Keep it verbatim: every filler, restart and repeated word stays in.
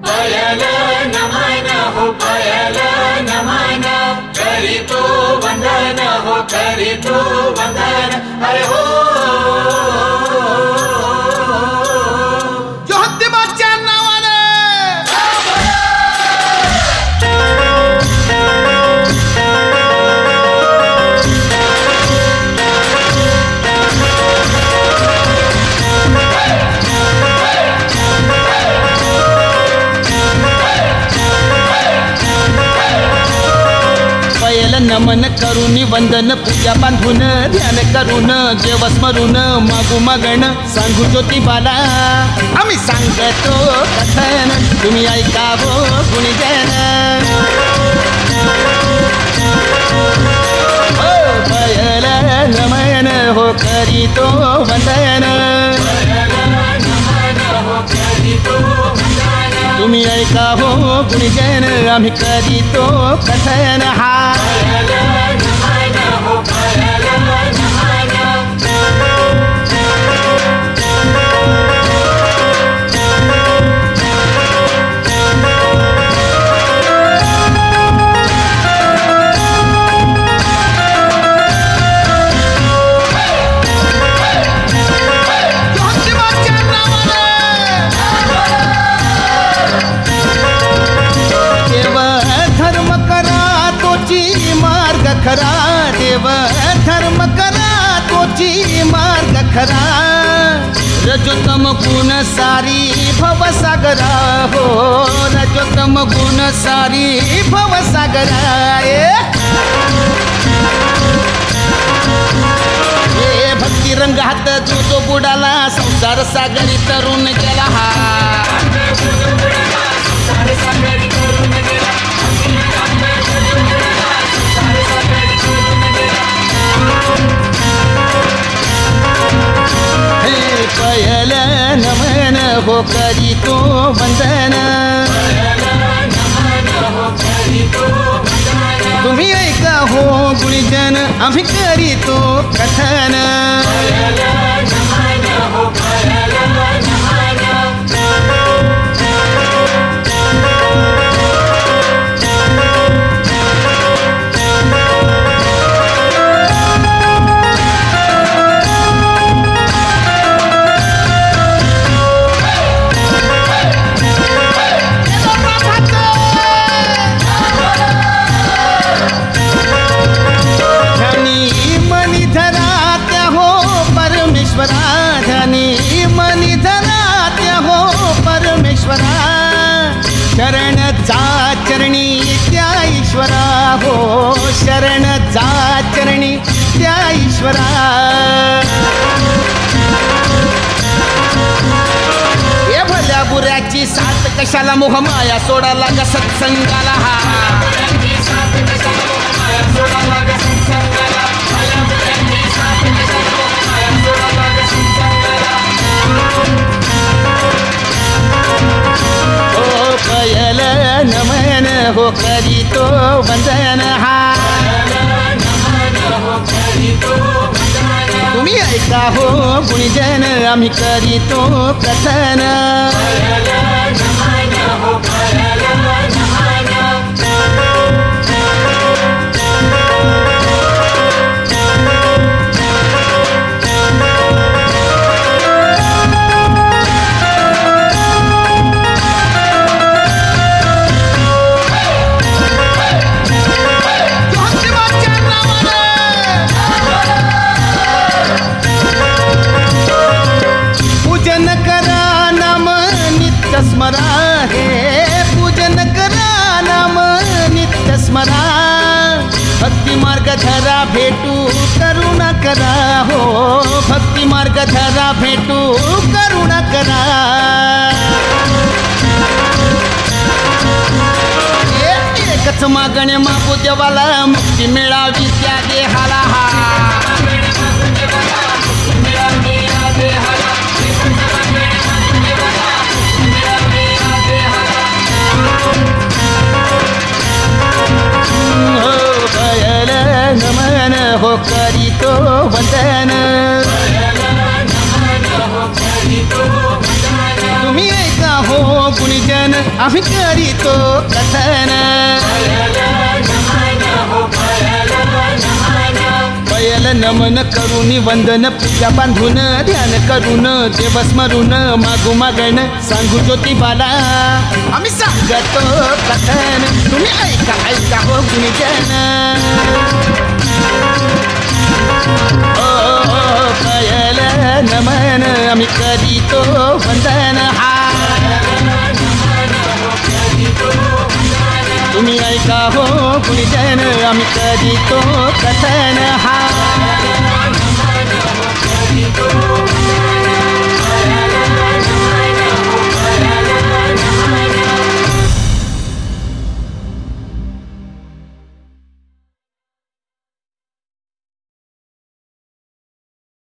पायल नमन हो पायल नमन करीतो वंदन हो करीतो वंदन अरे हो ज्योतिबाच्या नावाने नमन करून वंदन पूजा बांधून ध्यान करून देव स्मरून मागू मागण सांगू ज्योतिबाला आम्ही सांगतो कथन तुम्ही ऐकावो गुणगण हो पायल नमन हो करीतो वंदन तुम्ही ऐका हो गुणगण आम्ही करीतो कथन हा खरा देव धर्म करा तोची मार्ग खरा रजोतम गुण सारी भवसागरा हो रजोतम गुण सारी भवसागरा हे भक्ती रंगात जो तो बुडाला संसार सागरी तरुण गेला हा पायल नमन हो करीतो वंदन तुम्ही ऐका हो गुणजन आम्ही करीतो कथन ध्यानी मनी धनात्य हो परमेश्वरा शरण जा चरणी त्या ईश्वरा हो शरण जा चरणी त्या ईश्वरा हे भल्या बुऱ्याची साथ कशाला मोह माया सोडाला ग सत्संगाला हा पायल नमन हो करीतो वंदन हा तुम्ही ऐका हो गुणजन आम्ही करीतो कथन स्मरा हे पूजन करा नाम नित्य स्मरा भक्ती मार्ग धरा भेटू करुणा करा हो भक्ती मार्ग धरा भेटू करुणा करा एकच मागणे मागू देवाला मुक्ती मिळावी त्या देहाला हा नमन हो करीतो वंदन तुम्ही ऐका हो गुणीजन आम्ही करीतो कथन पयल नमन करून वंदन पूजा बांधून ध्यान करून देवस्मरून मागू मागण सांगू ज्योतिबाला आम्ही सांगतो कथन तुम्ही ऐका ऐका हो गुणीजन ओ पयल नमन आम्ही करीतो वंदन हा तुम्ही ऐका हो गुणीजन आम्ही करीतो कथन हा